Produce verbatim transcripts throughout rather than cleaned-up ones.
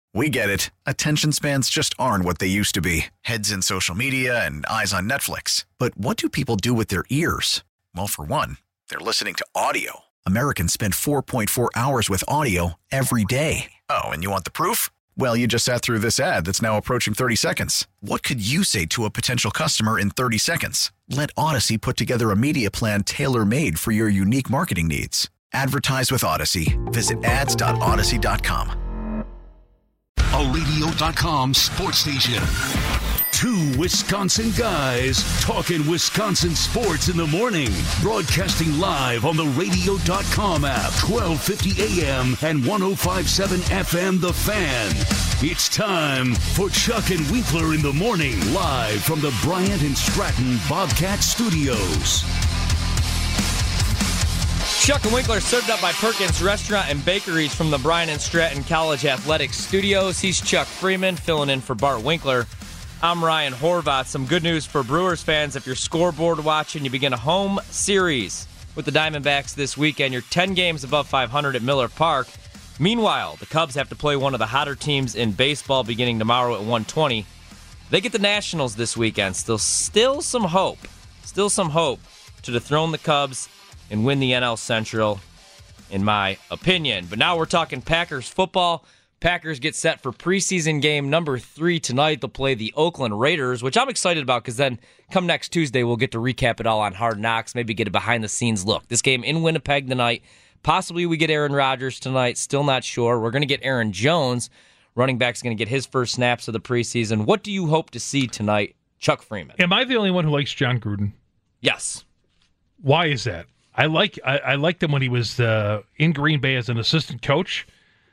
We get it. Attention spans just aren't what they used to be. Heads in social media and eyes on Netflix. But what do people do with their ears? Well, for one, they're listening to audio. Americans spend four point four hours with audio every day. Oh, and you want the proof? Well, you just sat through this ad that's now approaching thirty seconds. What could you say to a potential customer in thirty seconds? Let Odyssey put together a media plan tailor-made for your unique marketing needs. Advertise with Odyssey. Visit ads dot odyssey dot com. A radio dot com sports station. Two Wisconsin guys talking Wisconsin sports in the morning. Broadcasting live on the radio dot com app, twelve fifty A M and one oh five point seven F M The Fan. It's time for Chuck and Winkler in the morning, live from the Bryant and Stratton Bobcat Studios. Chuck and Winkler served up by Perkins Restaurant and Bakeries from the Bryant and Stratton College Athletics Studios. He's Chuck Freeman, filling in for Bart Winkler. I'm Ryan Horvath. Some good news for Brewers fans. If you're scoreboard watching, you begin a home series with the Diamondbacks this weekend. You're ten games above five hundred at Miller Park. Meanwhile, the Cubs have to play one of the hotter teams in baseball beginning tomorrow at one twenty. They get the Nationals this weekend. Still, still some hope. Still some hope to dethrone the Cubs and win the N L Central, in my opinion. But now we're talking Packers football. Packers get set for preseason game number three tonight. They'll play the Oakland Raiders, which I'm excited about because then come next Tuesday, we'll get to recap it all on Hard Knocks, maybe get a behind-the-scenes look. This game in Winnipeg tonight. Possibly we get Aaron Rodgers tonight. Still not sure. We're going to get Aaron Jones. Running back's going to get his first snaps of the preseason. What do you hope to see tonight, Chuck Freeman? Am I the only one who likes John Gruden? Yes. Why is that? I like I, I liked him when he was uh, in Green Bay as an assistant coach.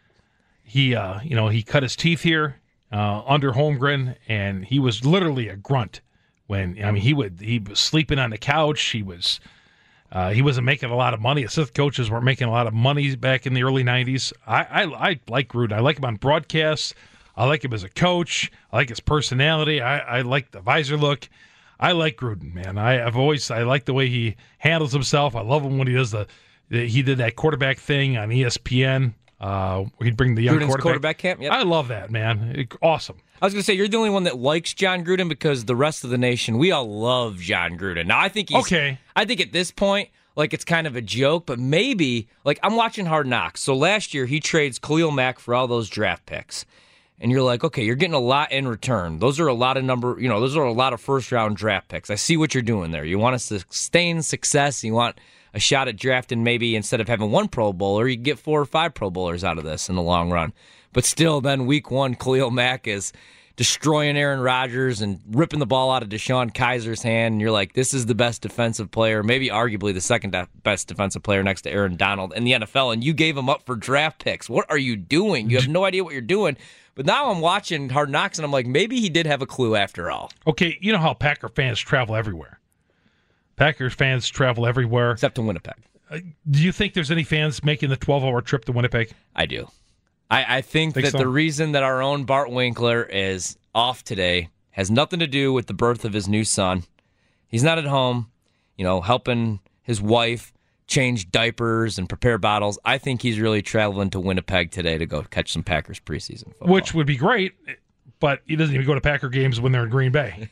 He uh, you know he cut his teeth here uh, under Holmgren, and he was literally a grunt. When I mean he would he was sleeping on the couch. He was uh, he wasn't making a lot of money. Assistant coaches weren't making a lot of money back in the early nineties. I, I I like Gruden. I like him on broadcasts. I like him as a coach. I like his personality. I, I like the visor look. I like Gruden, man. I, I've always I like the way he handles himself. I love him when he does the, the he did that quarterback thing on E S P N. Uh, where he'd bring the young Gruden's quarterback. quarterback camp. Yep. I love that, man. It, awesome. I was going to say you're the only one that likes John Gruden because the rest of the nation, we all love John Gruden. Now I think he's okay. I think at this point, like it's kind of a joke, but maybe like I'm watching Hard Knocks. So last year he trades Khalil Mack for all those draft picks. And you're like, okay, you're getting a lot in return. Those are a lot of number, you know, those are a lot of first-round draft picks. I see what you're doing there. You want to sustain success. You want a shot at drafting maybe instead of having one Pro Bowler, you get four or five Pro Bowlers out of this in the long run. But still, then week one, Khalil Mack is destroying Aaron Rodgers and ripping the ball out of Deshaun Kaiser's hand. And you're like, this is the best defensive player, maybe arguably the second best defensive player next to Aaron Donald in the N F L. And you gave him up for draft picks. What are you doing? You have no idea what you're doing. But now I'm watching Hard Knocks, and I'm like, maybe he did have a clue after all. Okay, you know how Packer fans travel everywhere. Packers fans travel everywhere. Except to Winnipeg. Uh, do you think there's any fans making the twelve-hour trip to Winnipeg? I do. I, I think, think that so? The reason that our own Bart Winkler is off today has nothing to do with the birth of his new son. He's not at home, you know, helping his wife change diapers and prepare bottles. I think he's really traveling to Winnipeg today to go catch some Packers preseason football. Which would be great, but he doesn't even go to Packer games when they're in Green Bay.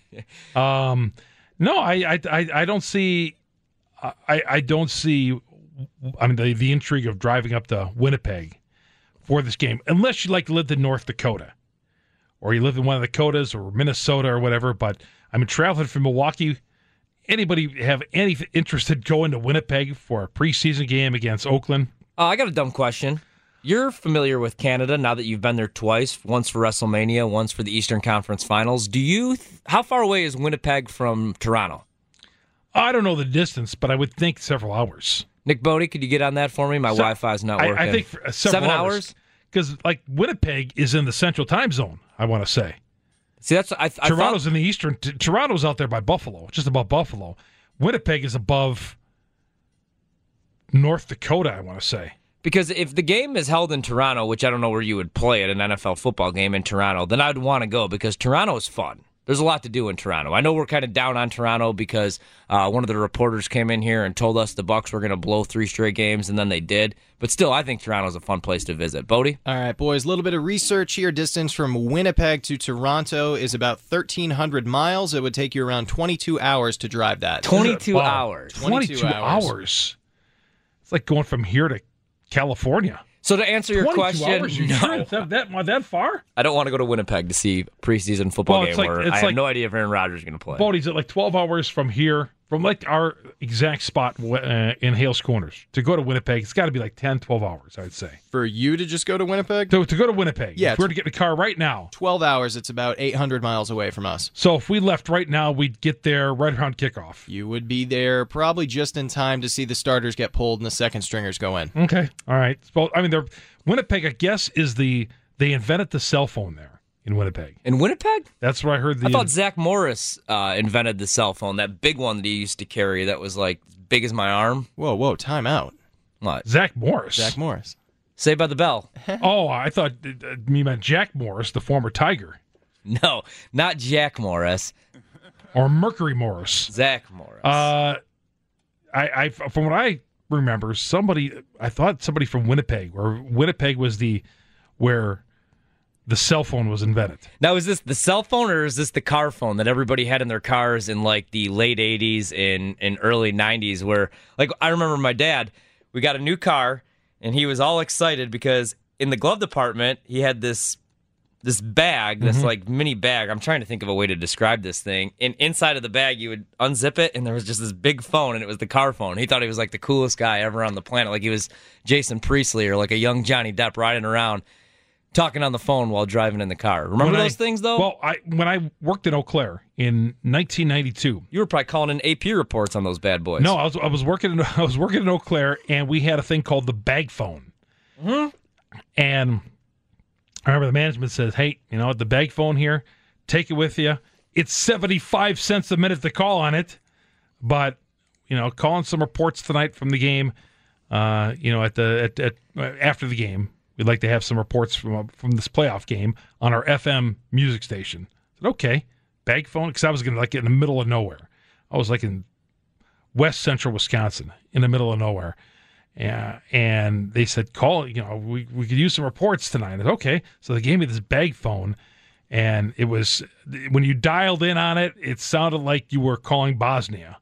um, no, I, I, I don't see. I, I don't see. I mean, the, the intrigue of driving up to Winnipeg for this game, unless you like lived in North Dakota, or you live in one of the Dakotas or Minnesota or whatever. But I mean, traveling from Milwaukee. Anybody have any interest in going to Winnipeg for a preseason game against Oakland? Uh, I got a dumb question. You're familiar with Canada now that you've been there twice, once for WrestleMania, once for the Eastern Conference Finals. Do you? Th- how far away is Winnipeg from Toronto? I don't know the distance, but I would think several hours. Nick Bodie, could you get on that for me? My so, Wi-Fi's not working. I, I think for, uh, several Seven hours? Because like Winnipeg is in the Central Time Zone, I want to say. See, that's I, I Toronto's thought, in the Eastern. T- Toronto's out there by Buffalo, just above Buffalo. Winnipeg is above North Dakota, I want to say. Because if the game is held in Toronto, which I don't know where you would play at an N F L football game in Toronto, then I'd want to go because Toronto is fun. There's a lot to do in Toronto. I know we're kind of down on Toronto because uh, one of the reporters came in here and told us the Bucks were going to blow three straight games, and then they did. But still, I think Toronto's a fun place to visit. Bodie? All right, boys, a little bit of research here. Distance from Winnipeg to Toronto is about thirteen hundred miles. It would take you around twenty-two hours to drive that. twenty-two Wow. hours. twenty-two hours. hours. It's like going from here to California. So to answer your question, hours, you no. sure it's that, that, that far? I don't want to go to Winnipeg to see a preseason football Well, game it's like- where it's I have like- no idea if Aaron Rodgers is going to play. Bodie's at like twelve hours from here, from like our exact spot uh, in Hales Corners. To go to Winnipeg, it's got to be like ten, twelve hours, I'd say. For you to just go to Winnipeg? So to go to Winnipeg, Yeah, if we were to get in the car right now. twelve hours, it's about eight hundred miles away from us. So if we left right now, we'd get there right around kickoff. You would be there probably just in time to see the starters get pulled and the second stringers go in. Okay, all right. Well, I mean, they're, Winnipeg, I guess, is the they invented the cell phone there in Winnipeg. In Winnipeg? That's what I heard. The I thought Zach Morris uh, invented the cell phone, that big one that he used to carry that was like as big as my arm. Whoa, whoa, time out. What? Zach Morris. Zach Morris. Saved by the Bell. Oh, I thought uh, you meant Jack Morris, the former Tiger, No, not Jack Morris. or Mercury Morris. Zach Morris. Uh, I, I from what I remember, somebody I thought somebody from Winnipeg, or Winnipeg was the where the cell phone was invented. Now, is this the cell phone or is this the car phone that everybody had in their cars in like the late eighties and, and early nineties where, like, I remember my dad, we got a new car and he was all excited because in the glove department, he had this this bag, this Mm-hmm. like mini bag. I'm trying to think of a way to describe this thing. And inside of the bag, you would unzip it and there was just this big phone and it was the car phone. He thought he was like the coolest guy ever on the planet. Like he was Jason Priestley or like a young Johnny Depp riding around talking on the phone while driving in the car. Remember When those I- things, though? Well, I when I worked in Eau Claire in nineteen ninety-two. You were probably calling in A P reports on those bad boys. No, I was I was working in, I was working in Eau Claire, and we had a thing called the bag phone. Mm-hmm. And I remember the management says, "Hey, you know, the bag phone here, take it with you. It's seventy-five cents a minute to call on it, but you know, call in some reports tonight from the game. Uh, you know, at the at, at after the game, we'd like to have some reports from from this playoff game on our F M music station." I said, "Okay, bag phone," because I was gonna like get in the middle of nowhere. I was like in West Central Wisconsin, in the middle of nowhere. Yeah, and they said, "Call, you know, we, we could use some reports tonight." I said, okay, so they gave me this bag phone, and it was, when you dialed in on it, it sounded like you were calling Bosnia,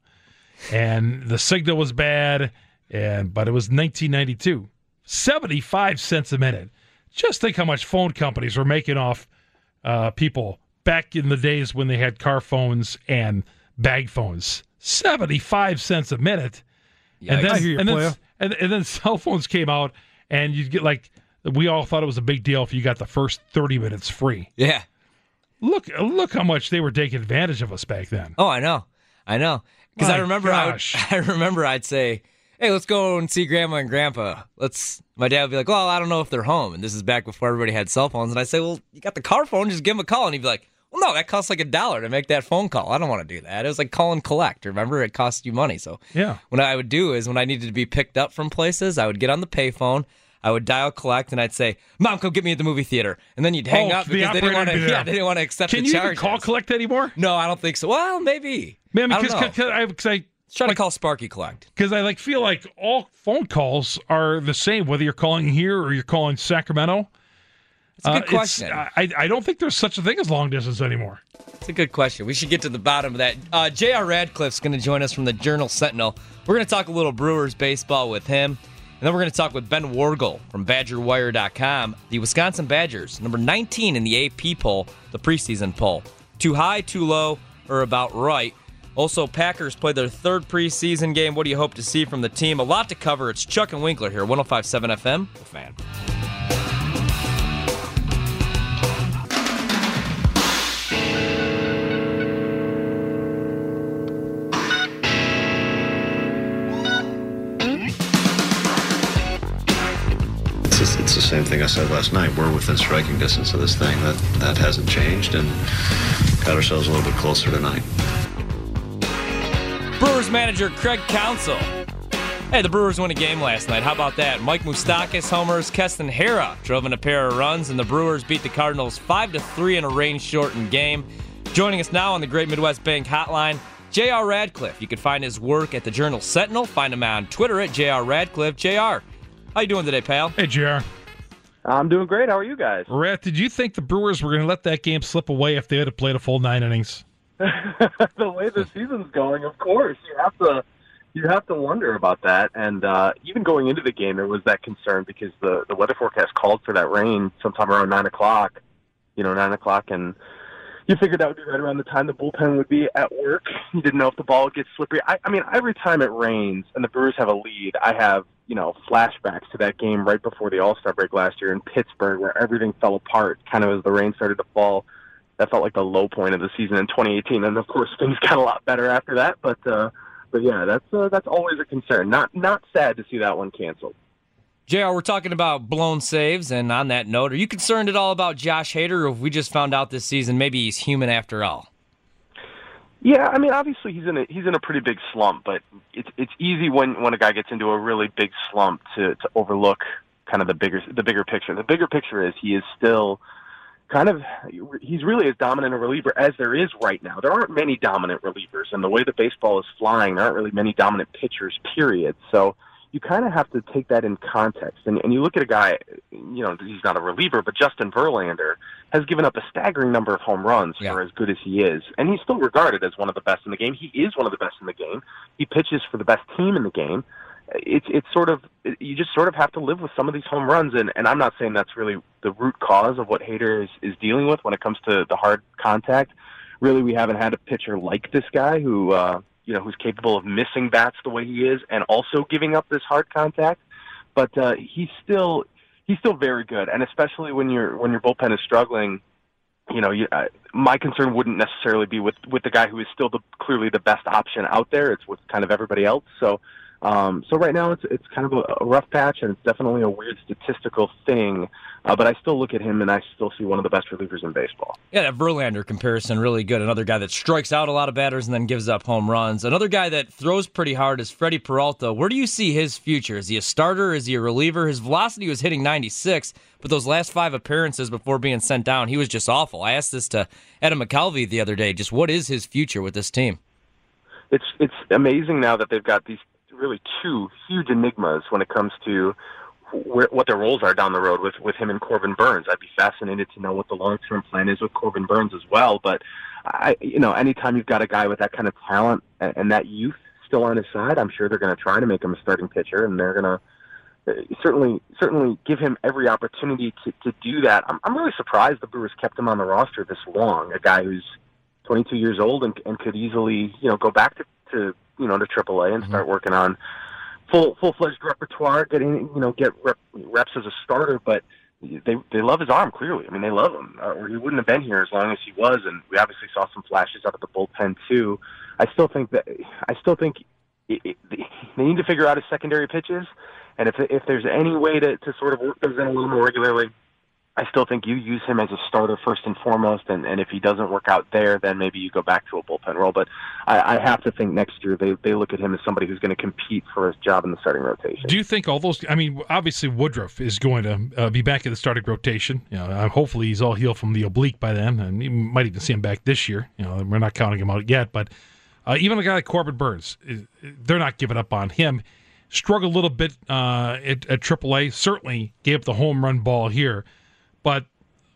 and the signal was bad, and but it was nineteen ninety-two, seventy-five cents a minute. Just think how much phone companies were making off uh, people back in the days when they had car phones and bag phones. seventy-five cents a minute. And then, I hear you, and, then, player. and, and then cell phones came out, and you'd get like, we all thought it was a big deal if you got the first thirty minutes free. Yeah. Look look how much they were taking advantage of us back then. Oh, I know. I know. Because I My remember I, would, gosh. I remember I'd say, hey, let's go and see Grandma and Grandpa. Let's. My dad would be like, well, I don't know if they're home. And this is back before everybody had cell phones. And I say, well, you got the car phone. Just give them a call. And he'd be like, well, no, that costs like a dollar to make that phone call. I don't want to do that. It was like call and collect. Remember, it cost you money. So Yeah. what I would do is when I needed to be picked up from places, I would get on the payphone. I would dial collect, and I'd say, "Mom, come get me at the movie theater." And then you'd hang Oh, up the because they didn't operator want would to. be there. Yeah, they didn't want to accept Can the you charges. even call collect anymore? No, I don't think so. Well, maybe. Man, I don't because know. cause I, cause I, Let's try to call Sparky Collect. Because I like feel like all phone calls are the same, whether you're calling here or you're calling Sacramento. It's a good Uh, question. I, I don't think there's such a thing as long distance anymore. It's a good question. We should get to the bottom of that. Uh, J R. Radcliffe's going to join us from the Journal Sentinel. We're going to talk a little Brewers baseball with him. And then we're going to talk with Ben Wargel from Badger Wire dot com. The Wisconsin Badgers, number nineteen in the A P poll, the preseason poll. Too high, too low, or about right. Also, Packers play their third preseason game. What do you hope to see from the team? A lot to cover. It's Chuck and Winkler here, one oh five point seven F M, The Fan. It's, just, it's the same thing I said last night. We're within striking distance of this thing. That that hasn't changed, and got ourselves a little bit closer tonight. Brewers manager Craig Counsell. Hey, the Brewers won a game last night. How about that? Mike Moustakas homers, Keston Hiura drove in a pair of runs, and the Brewers beat the Cardinals five to three in a rain-shortened game. Joining us now on the Great Midwest Bank Hotline, J R. Radcliffe. You can find his work at the Journal Sentinel. Find him on Twitter at J R. Radcliffe. J R, how you doing today, pal? Hey, J R. I'm doing great. How are you guys? Rat, did you think the Brewers were going to let that game slip away if they had played a full nine innings? The way the season's going, of course, you have to you have to wonder about that. And uh, even going into the game, there was that concern because the, the weather forecast called for that rain sometime around nine o'clock. You know, nine o'clock, and you figured that would be right around the time the bullpen would be at work. You didn't know if the ball would get slippery. I, I mean, every time it rains and the Brewers have a lead, I have, you know, flashbacks to that game right before the All-Star break last year in Pittsburgh where everything fell apart kind of as the rain started to fall. That felt like the low point of the season in twenty eighteen. And, of course, things got a lot better after that. But, uh, but yeah, that's uh, that's always a concern. Not, not sad to see that one canceled. J R, we're talking about blown saves, and on that note, are you concerned at all about Josh Hader, or have we just found out this season maybe he's human after all? Yeah, I mean, obviously he's in a he's in a pretty big slump, but it's it's easy when, when a guy gets into a really big slump to, to overlook kind of the bigger the bigger picture. The bigger picture is he is still kind of he's really as dominant a reliever as there is right now. There aren't many dominant relievers, and the way the baseball is flying, there aren't really many dominant pitchers. Period. So you kind of have to take that in context. And, and you look at a guy, you know, he's not a reliever, but Justin Verlander has given up a staggering number of home runs yeah. for as good as he is. And he's still regarded as one of the best in the game. He is one of the best in the game. He pitches for the best team in the game. It's it's sort of, you just sort of have to live with some of these home runs. And, and I'm not saying that's really the root cause of what Hader is, is dealing with when it comes to the hard contact. Really, we haven't had a pitcher like this guy who, uh, you know, who's capable of missing bats the way he is and also giving up this hard contact. But uh, he's still he's still very good, and especially when your when your bullpen is struggling, you know, you, uh, my concern wouldn't necessarily be with, with the guy who is still the, clearly the best option out there. It's with kind of everybody else. So um, so right now it's it's kind of a, a rough patch, and it's definitely a weird statistical thing. Uh, but I still look at him, and I still see one of the best relievers in baseball. Yeah, that Verlander comparison, really good. Another guy that strikes out a lot of batters and then gives up home runs. Another guy that throws pretty hard is Freddie Peralta. Where do you see his future? Is he a starter? Is he a reliever? His velocity was hitting ninety-six, but those last five appearances before being sent down, he was just awful. I asked this to Adam McCalvey the other day. Just what is his future with this team? It's it's amazing now that they've got these really two huge enigmas when it comes to where, what their roles are down the road with, with him and Corbin Burns. I'd be fascinated to know what the long-term plan is with Corbin Burns as well. But, I, you know, anytime you've got a guy with that kind of talent and, and that youth still on his side, I'm sure they're going to try to make him a starting pitcher, and they're going to certainly certainly give him every opportunity to, to do that. I'm, I'm really surprised the Brewers kept him on the roster this long, a guy who's twenty-two years old and, and could easily, you know, go back to, to you know, to triple A and mm-hmm. start working on full full-fledged repertoire, getting, you know, get rep, reps as a starter, but they they love his arm, clearly. I mean, they love him, uh, or he wouldn't have been here as long as he was, and we obviously saw some flashes out of the bullpen, too. I still think that, I still think it, it, they need to figure out his secondary pitches, and if if there's any way to, to sort of work those in a little more regularly, I still think you use him as a starter first and foremost, and, and if he doesn't work out there, then maybe you go back to a bullpen role. But I, I have to think next year they, they look at him as somebody who's going to compete for his job in the starting rotation. Do you think all those – I mean, obviously Woodruff is going to uh, be back in the starting rotation. You know, uh, hopefully he's all healed from the oblique by then, and you might even see him back this year. You know, we're not counting him out yet. But uh, even a guy like Corbin Burns, they're not giving up on him. Struggled a little bit uh, at, at triple A, certainly gave up the home run ball here. But,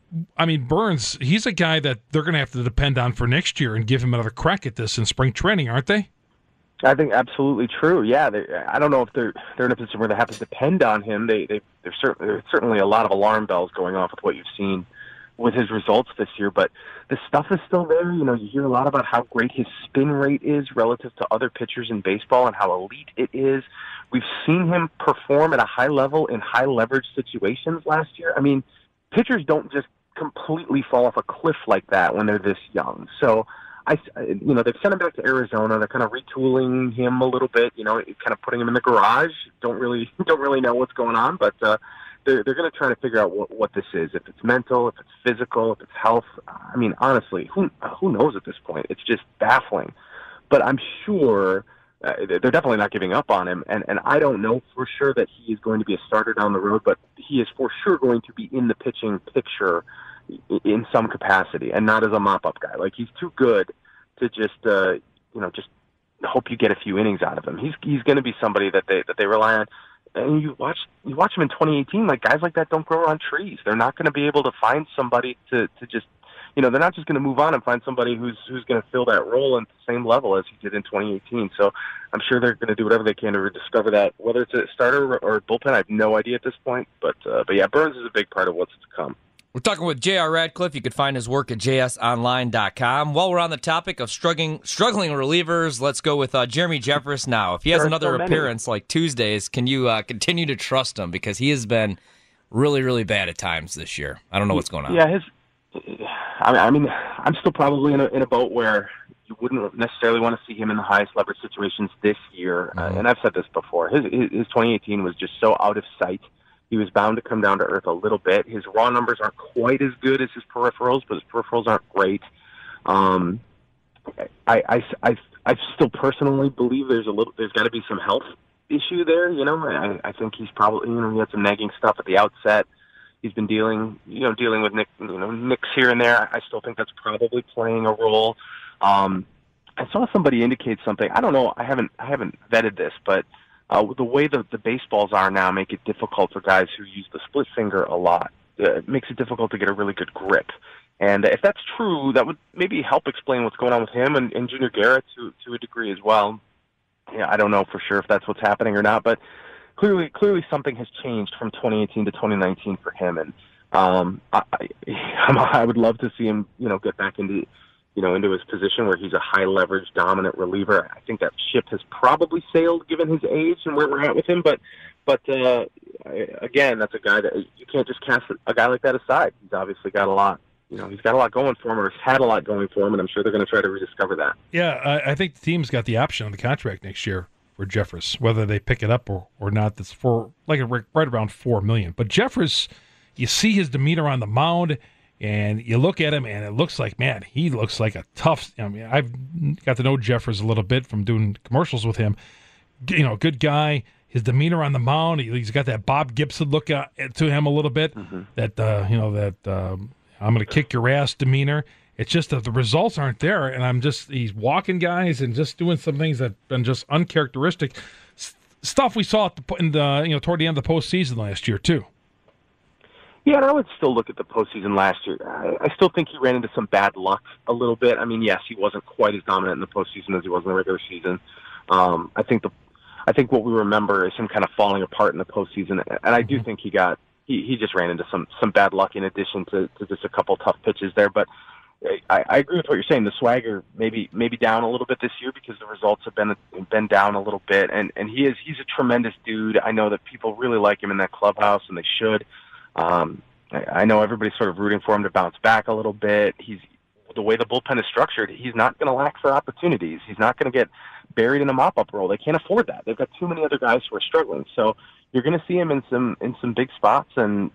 I mean, Burns, he's a guy that they're going to have to depend on for next year and give him another crack at this in spring training, aren't they? I think absolutely true. Yeah, they, I don't know if they're they're in a position where they have to depend on him. They, they there's, certain, there's certainly a lot of alarm bells going off with what you've seen with his results this year, but the stuff is still there. You know, you hear a lot about how great his spin rate is relative to other pitchers in baseball and how elite it is. We've seen him perform at a high level in high leverage situations last year. I mean, pitchers don't just completely fall off a cliff like that when they're this young. So, I, you know, they've sent him back to Arizona. They're kind of retooling him a little bit, you know, kind of putting him in the garage. Don't really, don't really know what's going on, but uh, they're they're going to try to figure out what, what this is. If it's mental, if it's physical, if it's health. I mean, honestly, who who knows at this point? It's just baffling. But I'm sure. Uh, they're definitely not giving up on him, and, and I don't know for sure that he is going to be a starter down the road, but he is for sure going to be in the pitching picture in some capacity, and not as a mop-up guy. Like, he's too good to just, uh, you know, just hope you get a few innings out of him. He's he's going to be somebody that they that they rely on. And you watch you watch him in twenty eighteen. Like, guys like that don't grow on trees. They're not going to be able to find somebody to, to just, you know, they're not just going to move on and find somebody who's who's going to fill that role at the same level as he did in twenty eighteen. So I'm sure they're going to do whatever they can to rediscover that. Whether it's a starter or, or bullpen, I have no idea at this point. But uh, but yeah, Burns is a big part of what's to come. We're talking with J R. Radcliffe. You can find his work at j s online dot com. While we're on the topic of struggling struggling relievers, let's go with uh, Jeremy Jeffress now. If he has another so appearance like Tuesdays, can you uh, continue to trust him? Because he has been really, really bad at times this year. I don't know what's going on. Yeah, his. I mean, I mean I'm still probably in a, in a boat where you wouldn't necessarily want to see him in the highest leverage situations this year. Mm-hmm. Uh, and I've said this before. His, his twenty eighteen was just so out of sight. He was bound to come down to earth a little bit. His raw numbers aren't quite as good as his peripherals, but his peripherals aren't great. Um, I, I, I, I still personally believe there's a little, there's got to be some health issue there. You know, I, I think he's probably, you know, he had some nagging stuff at the outset. He's been dealing, you know, dealing with Nick, you know, nicks here and there. I still think that's probably playing a role. Um, I saw somebody indicate something. I don't know. I haven't, I haven't vetted this, but. Uh, the way the, the baseballs are now make it difficult for guys who use the split finger a lot. Uh, it makes it difficult to get a really good grip. And if that's true, that would maybe help explain what's going on with him and, and Junior Garrett to to a degree as well. Yeah, I don't know for sure if that's what's happening or not, but clearly clearly something has changed from twenty eighteen to twenty nineteen for him. And um, I, I would love to see him, you know, get back into you know, into his position where he's a high-leverage, dominant reliever. I think that ship has probably sailed given his age and where we're at with him. But, but uh, again, that's a guy that you can't just cast a guy like that aside. He's obviously got a lot. You know, he's got a lot going for him, or has had a lot going for him, and I'm sure they're going to try to rediscover that. Yeah, I, I think the team's got the option on the contract next year for Jeffress, whether they pick it up or, or not. That's for like right around four million. But Jeffress, you see his demeanor on the mound. And you look at him, and it looks like, man, he looks like a tough. I mean, I've got to know Jeffress a little bit from doing commercials with him. You know, good guy. His demeanor on the mound, he's got that Bob Gibson look uh, to him a little bit. Mm-hmm. That uh, you know, that um, I'm going to kick your ass demeanor. It's just that the results aren't there, and I'm just he's walking guys and just doing some things that've been just uncharacteristic S- stuff we saw at the, in the you know toward the end of the postseason last year too. Yeah, and I would still look at the postseason last year. I, I still think he ran into some bad luck a little bit. I mean, yes, he wasn't quite as dominant in the postseason as he was in the regular season. Um, I think the, I think what we remember is him kind of falling apart in the postseason, and I do think he got he, he just ran into some some bad luck in addition to, to just a couple tough pitches there. But I, I agree with what you're saying. The swagger maybe maybe down a little bit this year because the results have been been down a little bit, and and he is he's a tremendous dude. I know that people really like him in that clubhouse, and they should. Um, I, I know everybody's sort of rooting for him to bounce back a little bit. He's the way the bullpen is structured. He's not going to lack for opportunities. He's not going to get buried in a mop-up role. They can't afford that. They've got too many other guys who are struggling. So you're going to see him in some in some big spots. And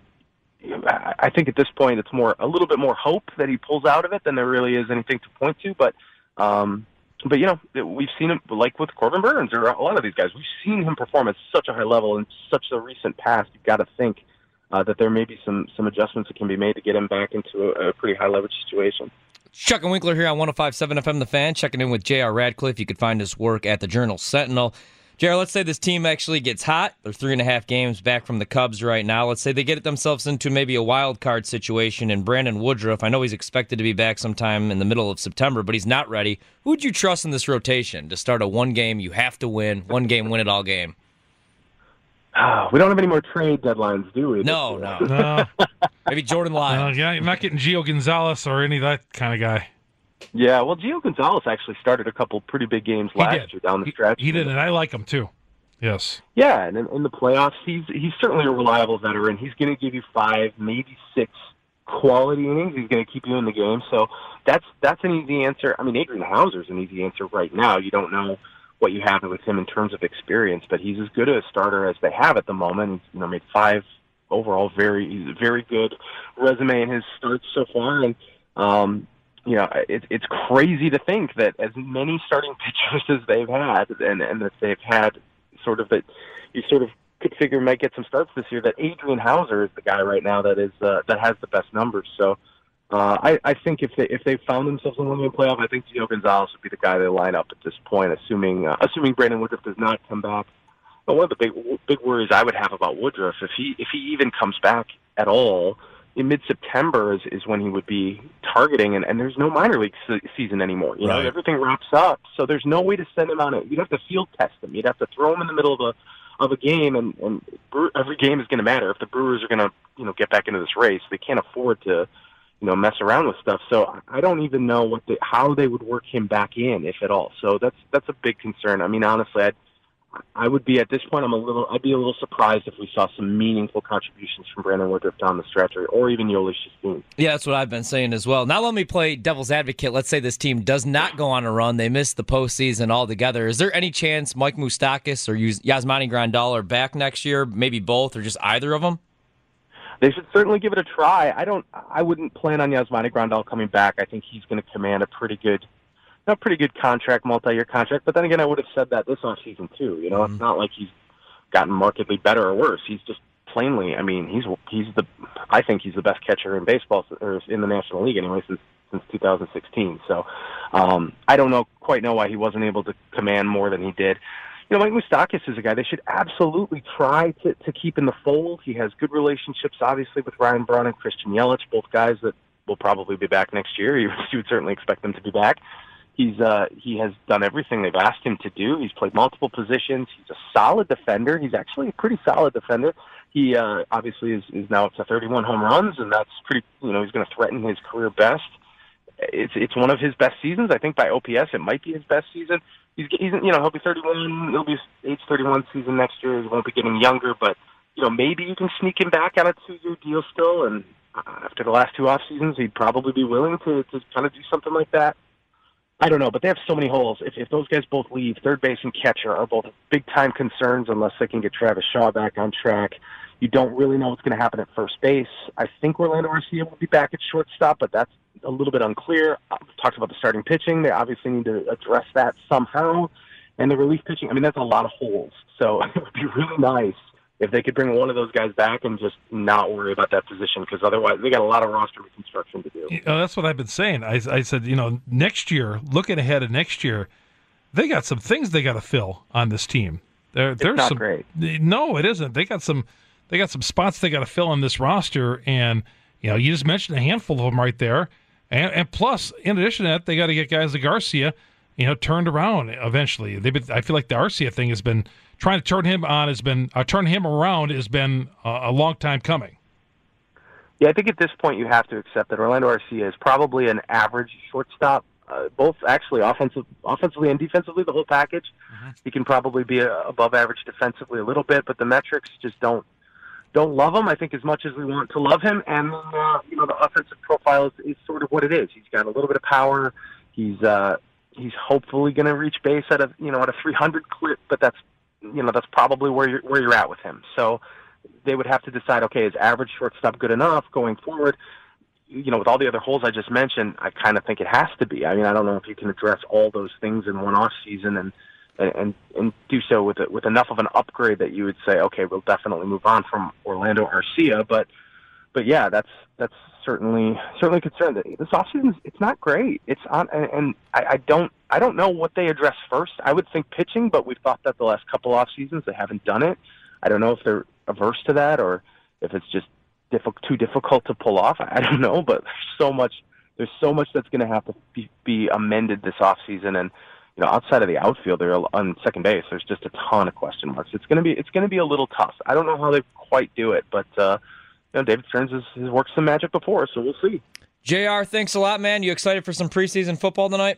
I, I think at this point it's more a little bit more hope that he pulls out of it than there really is anything to point to. But um, but you know we've seen him like with Corbin Burns or a lot of these guys. We've seen him perform at such a high level in such a recent past. You've got to think. Uh, that there may be some some adjustments that can be made to get him back into a, a pretty high leverage situation. Chuck and Winkler here on one oh five point seven F M The Fan, checking in with J R. Radcliffe. You can find his work at the Journal Sentinel. J R, let's say this team actually gets hot. They're three and a half games back from the Cubs right now. Let's say they get themselves into maybe a wild card situation, and Brandon Woodruff, I know he's expected to be back sometime in the middle of September, but he's not ready. Who would you trust in this rotation to start a one game you have to win, one game win it all game? We don't have any more trade deadlines, do we? No, no. no. Maybe Jordan Lyons. Uh, yeah, you're not getting Gio Gonzalez or any of that kind of guy. Yeah, well, Gio Gonzalez actually started a couple pretty big games he last did. year down the stretch. He, he did, and I like him too. Yes. Yeah, and in, in the playoffs, he's he's certainly a reliable veteran. He's going to give you five, maybe six quality innings. He's going to keep you in the game. So that's that's an easy answer. I mean, Adrian Hauser's an easy answer right now. You don't know what you have with him in terms of experience, but he's as good a starter as they have at the moment. He's, you know, made five overall, very, he's a very good resume in his starts so far. And, um, you know, it, it's crazy to think that as many starting pitchers as they've had, and, and that they've had sort of that you sort of could figure might get some starts this year, that Adrian Hauser is the guy right now that is, uh, that has the best numbers. So, Uh, I, I think if they if they found themselves in the one-game playoff, I think Gio Gonzalez would be the guy they line up at this point, assuming uh, assuming Brandon Woodruff does not come back. But one of the big big worries I would have about Woodruff, if he if he even comes back at all in mid-September, is, is when he would be targeting, and, and there's no minor league se- season anymore. You know, right. Everything wraps up, so there's no way to send him on it. You'd have to field test him. You'd have to throw him in the middle of a of a game, and, and every game is going to matter. If the Brewers are going to you know get back into this race, they can't afford to you know mess around with stuff. So I don't even know what they, how they would work him back in, if at all. So that's that's a big concern. I mean, honestly, I'd, I would be at this point. I'm a little. I'd be a little surprised if we saw some meaningful contributions from Brandon Woodruff down the stretch, or, or even Yoeli Chastain. Yeah, that's what I've been saying as well. Now let me play devil's advocate. Let's say this team does not go on a run; they miss the postseason altogether. Is there any chance Mike Moustakas or Yasmani Grandal are back next year? Maybe both, or just either of them? They should certainly give it a try. I don't. I wouldn't plan on Yasmani Grandal coming back. I think he's going to command a pretty good. A pretty good contract, multi-year contract, but then again, I would have said that this offseason too. You know, mm-hmm. It's not like he's gotten markedly better or worse. He's just plainly, I mean, he's he's the, I think he's the best catcher in baseball, or in the National League anyway, since since two thousand sixteen. So um, I don't know quite know why he wasn't able to command more than he did. You know, Mike Moustakas is a guy they should absolutely try to, to keep in the fold. He has good relationships, obviously, with Ryan Braun and Christian Yelich, both guys that will probably be back next year. You, you would certainly expect them to be back. He's uh, he has done everything they've asked him to do. He's played multiple positions. He's a solid defender. He's actually a pretty solid defender. He uh, obviously is, is now up to thirty-one home runs, and that's pretty. You know, he's going to threaten his career best. It's it's one of his best seasons. I think by O P S, it might be his best season. He's, he's you know he'll be thirty-one. He'll be age thirty-one season next year. He won't be getting younger, but you know maybe you can sneak him back on a two-year deal still. And after the last two off seasons, he'd probably be willing to to kind of do something like that. I don't know, but they have so many holes. If if those guys both leave, third base and catcher are both big-time concerns unless they can get Travis Shaw back on track. You don't really know what's going to happen at first base. I think Orlando Arcia will be back at shortstop, but that's a little bit unclear. I've talked about the starting pitching. They obviously need to address that somehow. And the relief pitching, I mean, that's a lot of holes. So it would be really nice if they could bring one of those guys back and just not worry about that position, because otherwise they got a lot of roster reconstruction to do. You know, that's what I've been saying. I, I said, you know, next year, looking ahead of next year, they got some things they got to fill on this team. There, it's there's not some, great. No, it isn't. They got some. They got some spots they got to fill on this roster, and you know, you just mentioned a handful of them right there. And, and plus, in addition to that, they got to get guys like Garcia, you know, turned around eventually. They've been. I feel like the Arcia thing has been. Trying to turn him on has been uh, turn him around has been uh, a long time coming. Yeah, I think at this point you have to accept that Orlando Arcia is probably an average shortstop, uh, both actually offensive, offensively and defensively, the whole package. Mm-hmm. He can probably be a, above average defensively a little bit, but the metrics just don't don't love him. I think as much as we want to love him, and uh, you know the offensive profile is, is sort of what it is. He's got a little bit of power. He's uh, he's hopefully going to reach base at a you know at a three hundred clip, but that's you know, that's probably where you're, where you're at with him. So they would have to decide, okay, is average shortstop good enough going forward? You know, with all the other holes I just mentioned, I kind of think it has to be. I mean, I don't know if you can address all those things in one off season and, and, and do so with it, with enough of an upgrade that you would say, okay, we'll definitely move on from Orlando Arcia. But, but yeah, that's, that's certainly, certainly concerned. This offseason, it's not great. It's on, and, and I, I don't, I don't know what they address first. I would think pitching, but we've thought that the last couple off seasons they haven't done it. I don't know if they're averse to that or if it's just diff- too difficult to pull off. I don't know, but there's so much, there's so much that's going to have to be, be amended this off season. And, you know, outside of the outfield, there on second base, there's just a ton of question marks. It's going to be, it's going to be a little tough. I don't know how they quite do it, but, uh, you know, David Stearns has, has worked some magic before, so we'll see. J R, thanks a lot, man. You excited for some preseason football tonight?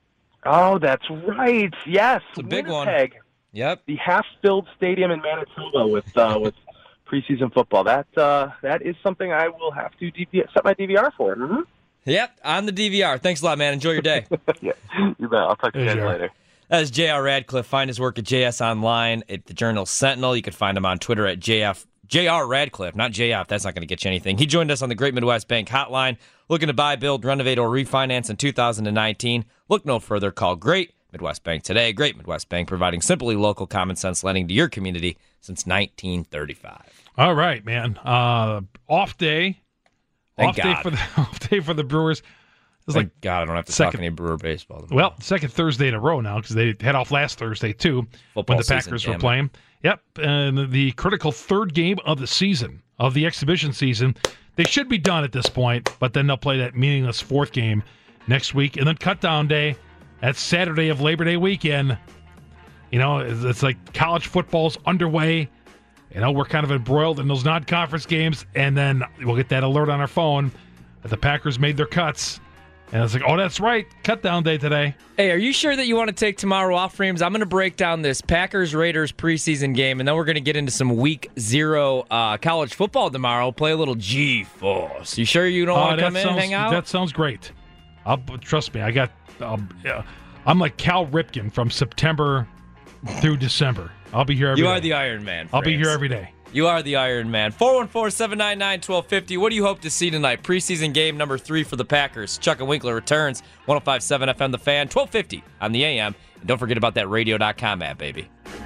Oh, that's right. Yes, it's a big Winnipeg. one. Yep, the half-filled stadium in Manitoba with uh, with preseason football. That uh, that is something I will have to D V R, set my D V R for. Mm-hmm. Yep, on the D V R. Thanks a lot, man. Enjoy your day. Yeah, you bet. I'll talk to you guys later. That is J R Radcliffe. Find his work at J S Online at the Journal Sentinel. You can find him on Twitter at J F. J R Radcliffe, not J F. That's not going to get you anything. He joined us on the Great Midwest Bank Hotline. Looking to buy, build, renovate, or refinance in two thousand nineteen? Look no further. Call Great Midwest Bank today. Great Midwest Bank, providing simply local common sense lending to your community since nineteen thirty-five. All right, man. Uh, off day Thank off God. day for the off day for the Brewers. It's Thank like God I don't have to second, talk any Brewer baseball tomorrow. well, second Thursday in a row now because they had off last Thursday too Football when the season, Packers were damn it. playing. Yep, and the critical third game of the season of the exhibition season. They should be done at this point, but then they'll play that meaningless fourth game next week, and then cut down day. That's Saturday of Labor Day weekend. You know, it's, it's like college football's underway. You know, we're kind of embroiled in those non-conference games, and then we'll get that alert on our phone that the Packers made their cuts. And it's like, oh, that's right, cut down day today. Hey, are you sure that you want to take tomorrow off, Reams? I'm going to break down this Packers-Raiders preseason game, and then we're going to get into some week zero uh, college football tomorrow, play a little G-Force. You sure you don't Uh, want to that come in sounds, and hang out? That sounds great. I'll, trust me, I got. Uh, yeah, I'm like Cal Ripken from September through December. I'll be here every You day. are the Iron Man, I'll be Frames. here every day. You are the Iron Man. four one four, seven nine nine, one two five zero. What do you hope to see tonight? Preseason game number three for the Packers. Chuck and Winkler returns. one oh five point seven F M The Fan, twelve fifty on the A M. And don't forget about that radio dot com app, baby.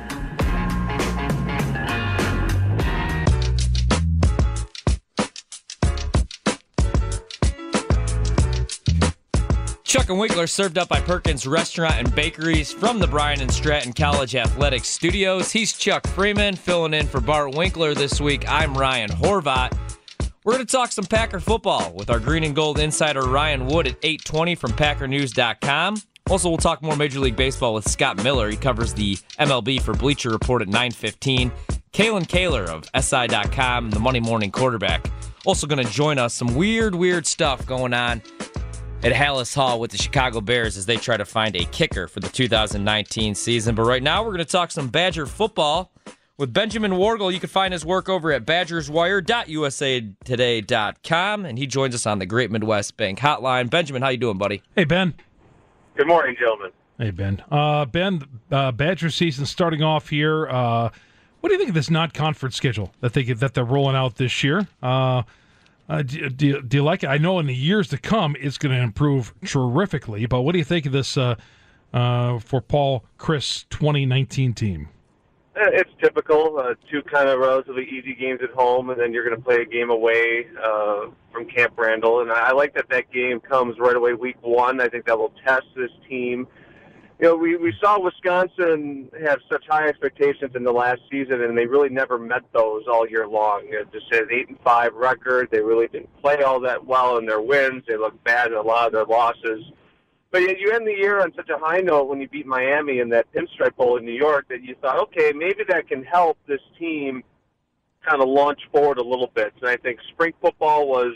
Chuck and Winkler served up by Perkins Restaurant and Bakeries from the Bryan and Stratton College Athletics Studios. He's Chuck Freeman, filling in for Bart Winkler this week. I'm Ryan Horvat. We're going to talk some Packer football with our green and gold insider Ryan Wood at eight twenty from Packer News dot com. Also, we'll talk more Major League Baseball with Scott Miller. He covers the M L B for Bleacher Report at nine fifteen. Kalen Kaler of S I dot com, the Monday Morning Quarterback. Also going to join us. Some weird, weird stuff going on at Hallis Hall with the Chicago Bears as they try to find a kicker for the two thousand nineteen season. But right now, we're going to talk some Badger football with Benjamin Wargel. You can find his work over at badgers wire dot u s a today dot com, and he joins us on the Great Midwest Bank Hotline. Benjamin, how you doing, buddy? Hey, Ben. Good morning, gentlemen. Hey, Ben. Uh, Ben, uh, Badger season starting off here. Uh, what do you think of this non-conference schedule that they that they're rolling out this year? Uh, uh, do, do, you- do you like it? I know in the years to come it's going to improve terrifically, but what do you think of this uh, uh, for Paul Chris twenty nineteen team? Uh, It's typical. Uh, two kind of relatively easy games at home, and then you're going to play a game away uh, from Camp Randall. And I like that that game comes right away week one. I think that will test this team. You know, we, we saw Wisconsin have such high expectations in the last season, and they really never met those all year long. It just says eight and five record. They really didn't play all that well in their wins. They looked bad in a lot of their losses. But yet you end the year on such a high note when you beat Miami in that Pinstripe Bowl in New York that you thought, okay, maybe that can help this team kind of launch forward a little bit. And I think spring football was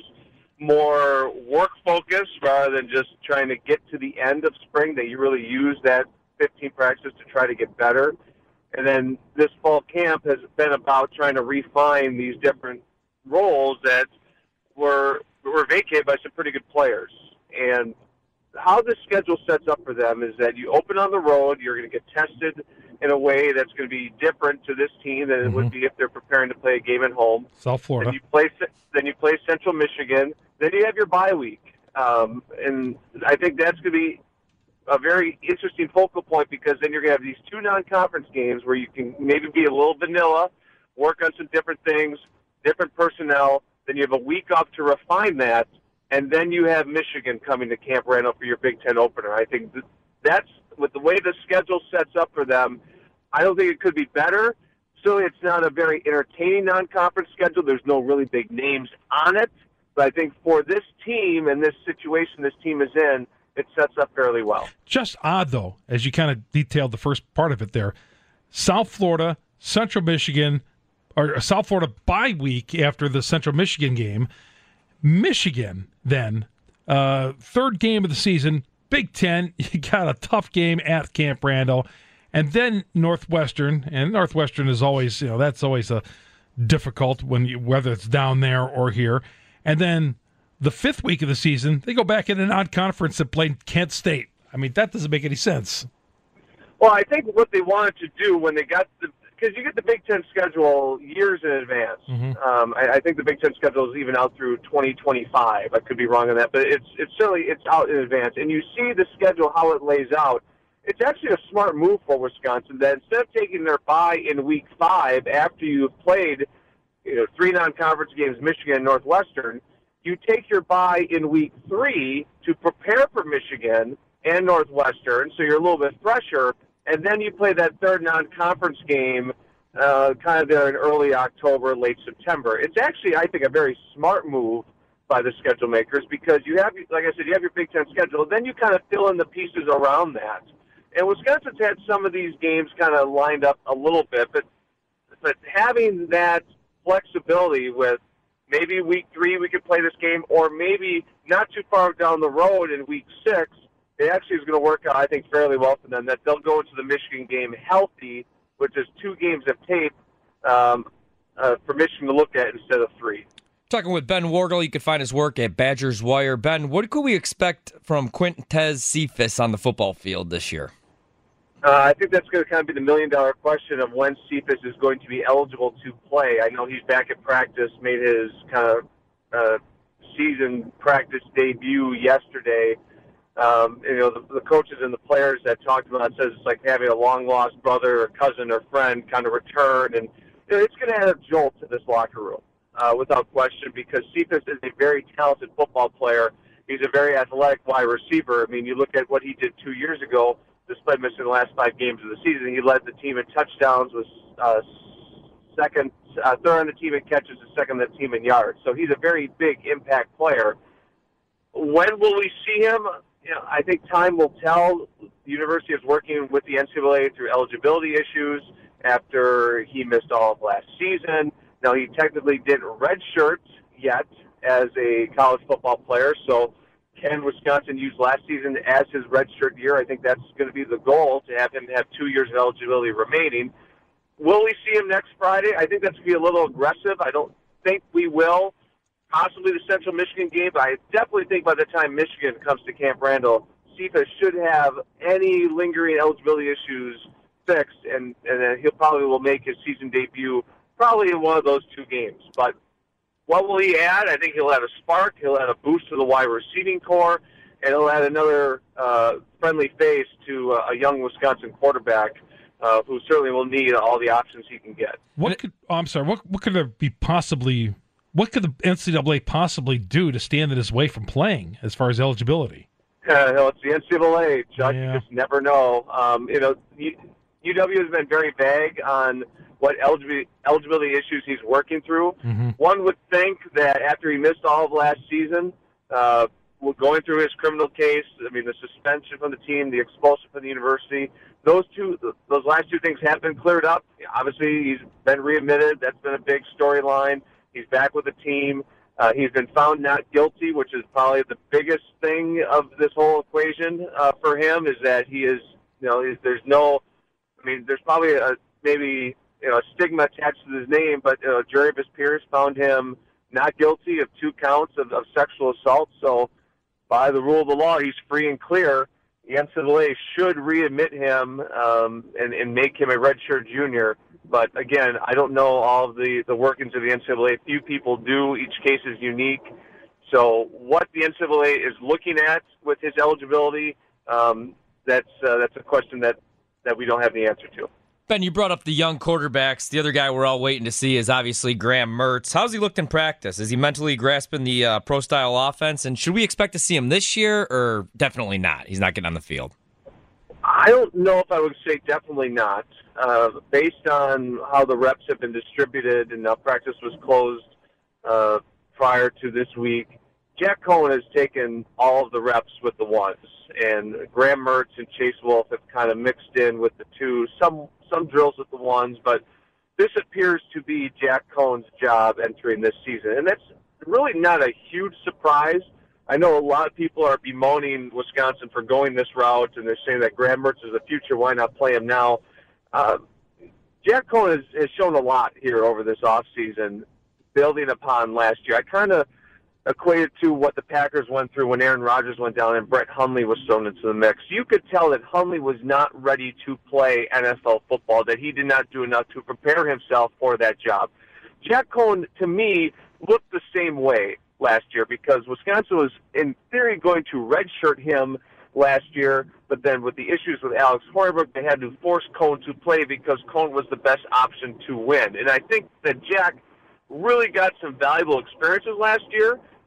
more work-focused rather than just trying to get to the end of spring, that you really use that fifteen practices to try to get better. And then this fall camp has been about trying to refine these different roles that were were vacated by some pretty good players. And how the schedule sets up for them is that you open on the road, you're going to get tested in a way that's going to be different to this team than it Mm-hmm. would be if they're preparing to play a game at home. South Florida. Then you play, then you play Central Michigan. Then you have your bye week, um, and I think that's going to be a very interesting focal point because then you're going to have these two non-conference games where you can maybe be a little vanilla, work on some different things, different personnel. Then you have a week off to refine that, and then you have Michigan coming to Camp Randall for your Big Ten opener. I think th- that's with the way the schedule sets up for them. I don't think it could be better. Still, it's not a very entertaining non-conference schedule. There's no really big names on it. But I think for this team and this situation this team is in, it sets up fairly well. Just odd, though, as you kind of detailed the first part of it there. South Florida, Central Michigan, or South Florida bye week after the Central Michigan game. Michigan, then, uh, third game of the season, Big Ten. You got a tough game at Camp Randall. And then Northwestern, and Northwestern is always, you know, that's always a difficult when you, whether it's down there or here. And then the fifth week of the season, they go back in a non-conference and play Kent State. I mean, that doesn't make any sense. Well, I think what they wanted to do when they got the – because you get the Big Ten schedule years in advance. Mm-hmm. Um, I, I think the Big Ten schedule is even out through twenty twenty-five. I could be wrong on that, but it's it's certainly it's out in advance. And you see the schedule, how it lays out. It's actually a smart move for Wisconsin that instead of taking their bye in week five after you've played, you know, three non-conference games, Michigan and Northwestern, you take your bye in week three to prepare for Michigan and Northwestern, so you're a little bit fresher, and then you play that third non-conference game uh, kind of there in early October, late September. It's actually, I think, a very smart move by the schedule makers because you have, like I said, you have your Big Ten schedule, then you kind of fill in the pieces around that. And Wisconsin's had some of these games kind of lined up a little bit, but but having that flexibility with maybe week three we could play this game, or maybe not too far down the road in week six, it actually is going to work out, I think, fairly well for them, that they'll go into the Michigan game healthy, which is two games of tape um, uh, for Michigan to look at instead of three. Talking with Ben Wardle, you can find his work at Badgers Wire. Ben, what could we expect from Quintez Cephas on the football field this year? Uh, I think that's going to kind of be the million-dollar question of when Cephas is going to be eligible to play. I know he's back at practice, made his kind of uh, season practice debut yesterday. Um, you know, the, the coaches and the players that talked about it says it's like having a long-lost brother or cousin or friend kind of return, and you know, it's going to add a jolt to this locker room, uh, without question, because Cephas is a very talented football player. He's a very athletic wide receiver. I mean, you look at what he did two years ago, despite missing the last five games of the season. He led the team in touchdowns, was uh, second, uh, third on the team in catches, and second on the team in yards. So he's a very big impact player. When will we see him? You know, I think time will tell. The university is working with the N C double A through eligibility issues after he missed all of last season. Now, he technically didn't redshirt yet as a college football player, so can Wisconsin use last season as his redshirt year? I think that's going to be the goal, to have him have two years of eligibility remaining. Will we see him next Friday? I think that's going to be a little aggressive. I don't think we will. Possibly the Central Michigan game, but I definitely think by the time Michigan comes to Camp Randall, Cephas should have any lingering eligibility issues fixed, and, and then he'll probably will make his season debut probably in one of those two games. But what will he add? I think he'll add a spark. He'll add a boost to the wide receiving core, and he'll add another uh, friendly face to uh, a young Wisconsin quarterback uh, who certainly will need all the options he can get. What could? Oh, I'm sorry. What what could there be possibly? What could the N C double A possibly do to stand in his way from playing as far as eligibility? Uh, no, it's the N C double A, Chuck. Yeah. You just never know. Um, you know, U W has been very vague on what eligibility, eligibility issues he's working through. Mm-hmm. One would think that after he missed all of last season, uh, going through his criminal case, I mean, the suspension from the team, the expulsion from the university, those two, those last two things have been cleared up. Obviously, he's been readmitted. That's been a big storyline. He's back with the team. Uh, he's been found not guilty, which is probably the biggest thing of this whole equation uh, for him, is that he is, you know, is, there's no, I mean, there's probably a, maybe, you know, a stigma attached to his name, but uh, Jervis Pierce found him not guilty of two counts of, of sexual assault. So by the rule of the law, he's free and clear. The N C double A should readmit him um, and, and make him a redshirt junior. But again, I don't know all of the, the workings of the N C double A. Few people do. Each case is unique. So what the N C double A is looking at with his eligibility, um, that's uh, that's a question that, that we don't have the answer to. Ben, you brought up the young quarterbacks. The other guy we're all waiting to see is obviously Graham Mertz. How's he looked in practice? Is he mentally grasping the uh, pro-style offense? And should we expect to see him this year, or definitely not? He's not getting on the field. I don't know if I would say definitely not. Uh, based on how the reps have been distributed and how practice was closed uh, prior to this week, Jack Cohen has taken all of the reps with the ones, and Graham Mertz and Chase Wolf have kind of mixed in with the two. Some some drills with the ones, but this appears to be Jack Cohen's job entering this season, and that's really not a huge surprise. I know a lot of people are bemoaning Wisconsin for going this route, and they're saying that Graham Mertz is the future. Why not play him now? Uh, Jack Cohen has, has shown a lot here over this offseason, building upon last year. I kind of equated to what the Packers went through when Aaron Rodgers went down and Brett Hundley was thrown into the mix. You could tell that Hundley was not ready to play N F L football, that he did not do enough to prepare himself for that job. Jack Cohen, to me, looked the same way last year because Wisconsin was, in theory, going to redshirt him last year, but then with the issues with Alex Hoiberg, they had to force Cohen to play because Cohen was the best option to win. And I think that Jack really got some valuable experiences last year.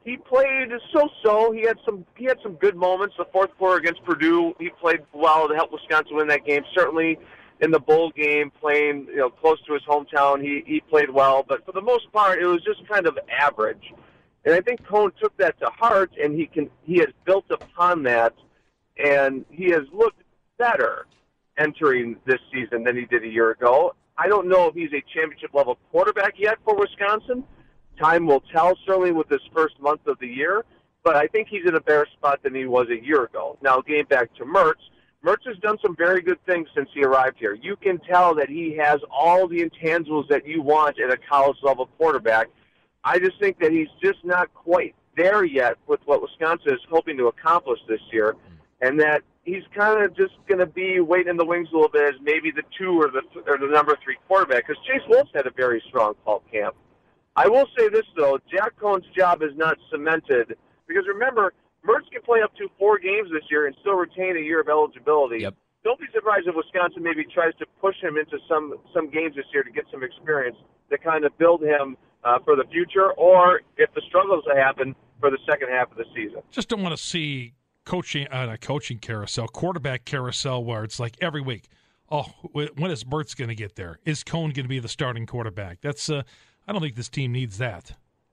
he played so-so. He had some he had some good moments. The fourth quarter against Purdue, he played well to help Wisconsin win that game. Certainly in the bowl game, playing you know close to his hometown, he he played well. But for the most part, it was just kind of average. And I think Cohn took that to heart, and he can he has built upon that, and he has looked better entering this season than he did a year ago. I don't know if he's a championship-level quarterback yet for Wisconsin. Time will tell, certainly with this first month of the year, but I think he's in a better spot than he was a year ago. Now, getting back to Mertz, Mertz has done some very good things since he arrived here. You can tell that he has all the intangibles that you want in a college-level quarterback. I just think that he's just not quite there yet with what Wisconsin is hoping to accomplish this year, and that he's kind of just going to be waiting in the wings a little bit as maybe the two or the or the number three quarterback, because Chase Wolf had a very strong fall camp. I will say this, though. Jack Cohn's job is not cemented, because remember, Mertz can play up to four games this year and still retain a year of eligibility. Yep. Don't be surprised if Wisconsin maybe tries to push him into some, some games this year to get some experience to kind of build him uh, for the future, or if the struggles happen, for the second half of the season. Just don't want to see coaching uh, a coaching carousel, quarterback carousel, where it's like every week, oh, when is Mertz going to get there? Is Cohn going to be the starting quarterback? That's uh, I don't think this team needs that.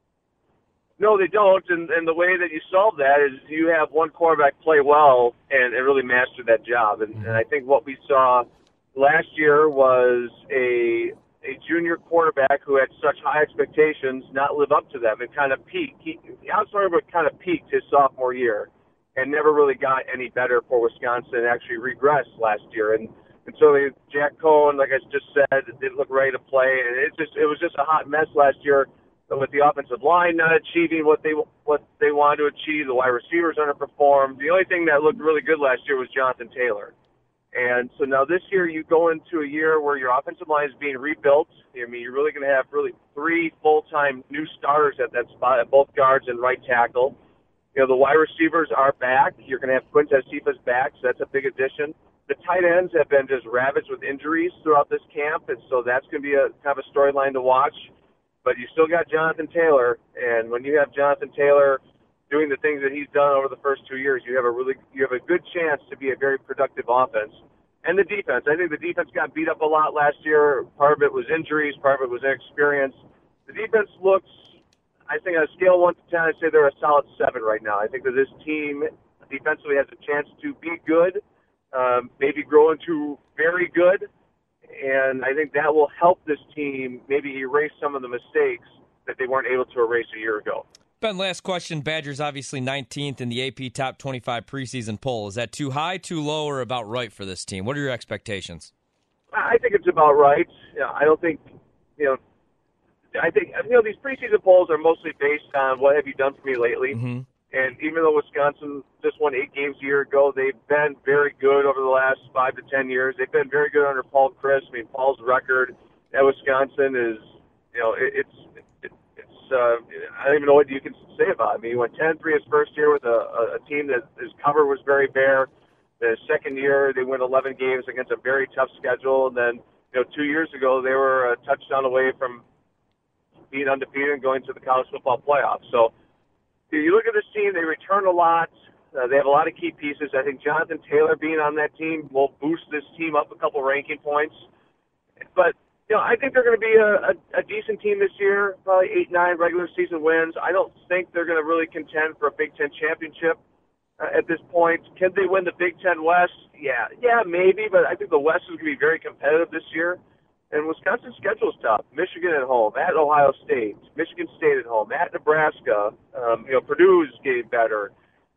No, they don't, and, and the way that you solve that is you have one quarterback play well and, and really master that job. And, and I think what we saw last year was a a junior quarterback who had such high expectations not live up to them and kind of peak. He, Alex Northern kind of peaked his sophomore year and never really got any better for Wisconsin and actually regressed last year. And And so they, Jack Cohn, like I just said, didn't look ready to play, and it just it was just a hot mess last year with the offensive line not achieving what they what they wanted to achieve. The wide receivers underperformed. The only thing that looked really good last year was Jonathan Taylor. And so now this year you go into a year where your offensive line is being rebuilt. I mean, you're really going to have really three full-time new starters at that spot, at both guards and right tackle. You know, the wide receivers are back. You're going to have Quintez Cephas back, so that's a big addition. The tight ends have been just ravaged with injuries throughout this camp, and so that's going to be a kind of a storyline to watch. But you still got Jonathan Taylor, and when you have Jonathan Taylor doing the things that he's done over the first two years, you have a really you have a good chance to be a very productive offense. And the defense, I think the defense got beat up a lot last year. Part of it was injuries, part of it was inexperience. The defense looks, I think on a scale of one to ten, I'd say they're a solid seven right now. I think that this team defensively has a chance to be good. Um, maybe grow into very good, and I think that will help this team maybe erase some of the mistakes that they weren't able to erase a year ago. Ben, last question. Badgers obviously nineteenth in the A P Top twenty-five preseason poll. Is that too high, too low, or about right for this team? What are your expectations? I think it's about right. You know, I don't think, you know, I think, you know, these preseason polls are mostly based on what have you done for me lately. Mm-hmm. And even though Wisconsin just won eight games a year ago, they've been very good over the last five to ten years. They've been very good under Paul Chryst. I mean, Paul's record at Wisconsin is, you know, it, it's, it, it's, uh, I don't even know what you can say about it. I mean, he went ten and three his first year with a, a, a team that his cover was very bare. The second year, they win eleven games against a very tough schedule. And then, you know, two years ago, they were a touchdown away from being undefeated and going to the college football playoffs. So, you look at this team, they return a lot. Uh, they have a lot of key pieces. I think Jonathan Taylor being on that team will boost this team up a couple ranking points. But, you know, I think they're going to be a, a, a decent team this year, probably eight, nine regular season wins. I don't think they're going to really contend for a Big Ten championship uh, at this point. Can they win the Big Ten West? Yeah, yeah, maybe, but I think the West is going to be very competitive this year. And Wisconsin's schedule is tough. Michigan at home, at Ohio State, Michigan State at home, at Nebraska. Um, you know, Purdue is getting better.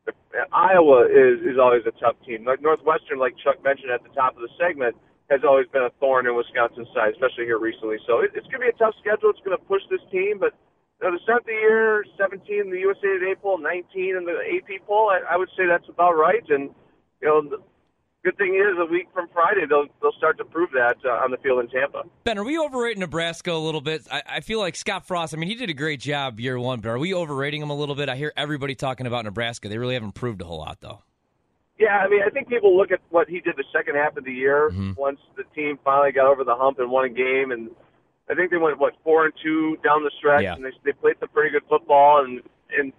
Iowa is, is always a tough team. Like Northwestern, like Chuck mentioned at the top of the segment, has always been a thorn in Wisconsin's side, especially here recently. So it, it's going to be a tough schedule. It's going to push this team. But you know, to start the year, seventeen in the U S A Today poll, nineteen in the A P poll, I, I would say that's about right. And, you know, the, good thing is, a week from Friday, they'll they'll start to prove that uh, on the field in Tampa. Ben, are we overrating Nebraska a little bit? I, I feel like Scott Frost, I mean, he did a great job year one, but are we overrating him a little bit? I hear everybody talking about Nebraska. They really haven't proved a whole lot, though. Yeah, I mean, I think people look at what he did the second half of the year mm-hmm. once the team finally got over the hump and won a game. And I think they went, what, four and two down the stretch, yeah. and they, they played some pretty good football. And, and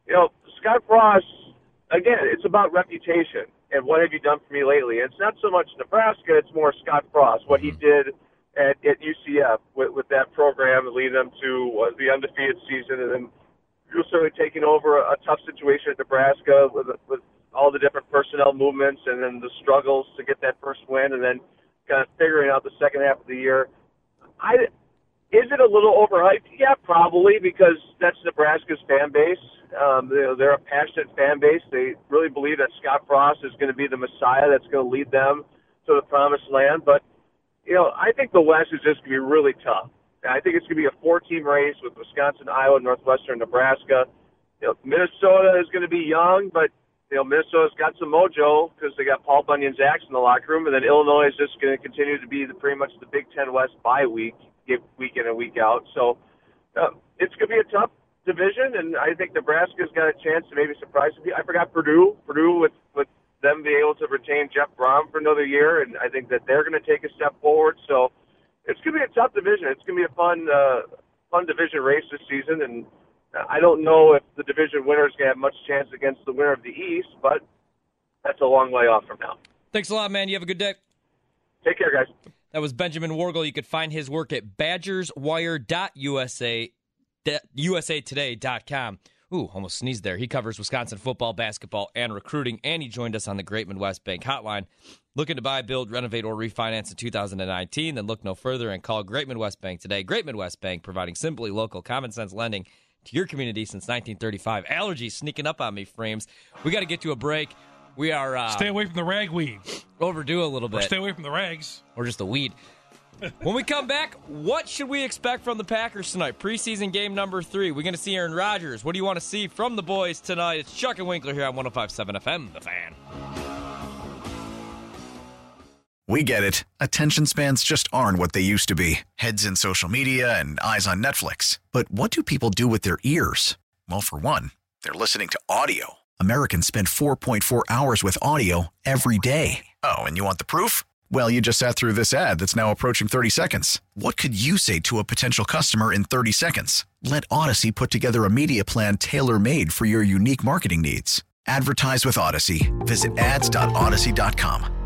you know, Scott Frost, again, it's about reputation and what have you done for me lately. And it's not so much Nebraska, it's more Scott Frost, what he did at, at U C F with, with that program, leading them to uh, the undefeated season, and then he was certainly taking over a, a tough situation at Nebraska with, with all the different personnel movements and then the struggles to get that first win, and then kind of figuring out the second half of the year. I, is it a little overhyped? Yeah, probably, because that's Nebraska's fan base. Um, you know, they're a passionate fan base. They really believe that Scott Frost is going to be the Messiah that's going to lead them to the promised land. But, you know, I think the West is just going to be really tough. I think it's going to be a four-team race with Wisconsin, Iowa, Northwestern, Nebraska. You know, Minnesota is going to be young, but, you know, Minnesota's got some mojo because they got Paul Bunyan-Zax in the locker room, and then Illinois is just going to continue to be the, pretty much the Big Ten West bye week, week in and week out. So uh, it's going to be a tough division, and I think Nebraska's got a chance to maybe surprise some people. I forgot Purdue. Purdue with, with them being able to retain Jeff Brom for another year, and I think that they're going to take a step forward. So it's going to be a tough division. It's going to be a fun, uh, fun division race this season, and I don't know if the division winner is going to have much chance against the winner of the East, but that's a long way off from now. Thanks a lot, man. You have a good day. Take care, guys. That was Benjamin Worgel. You could find his work at badgers wire dot u s a today dot com. Ooh, almost sneezed there. He covers Wisconsin football, basketball, and recruiting, and he joined us on the Great Midwest Bank hotline. Looking to buy, build, renovate, or refinance in two thousand nineteen? Then look no further and call Great Midwest Bank today. Great Midwest Bank, providing simply local, common-sense lending to your community since nineteen thirty-five. Allergies sneaking up on me, Frames. We got to get to a break. We are... Uh, stay away from the ragweed. Overdue a little bit. Or stay away from the rags. Or just a weed. When we come back, what should we expect from the Packers tonight? Preseason game number three. We're going to see Aaron Rodgers. What do you want to see from the boys tonight? It's Chuck and Winkler here on one oh five point seven F M, The Fan. We get it. Attention spans just aren't what they used to be. Heads in social media and eyes on Netflix. But what do people do with their ears? Well, for one, they're listening to audio. Americans spend four point four hours with audio every day. Oh, and you want the proof? Well, you just sat through this ad that's now approaching thirty seconds. What could you say to a potential customer in thirty seconds? Let Odyssey put together a media plan tailor-made for your unique marketing needs. Advertise with Odyssey. Visit ads dot odyssey dot com.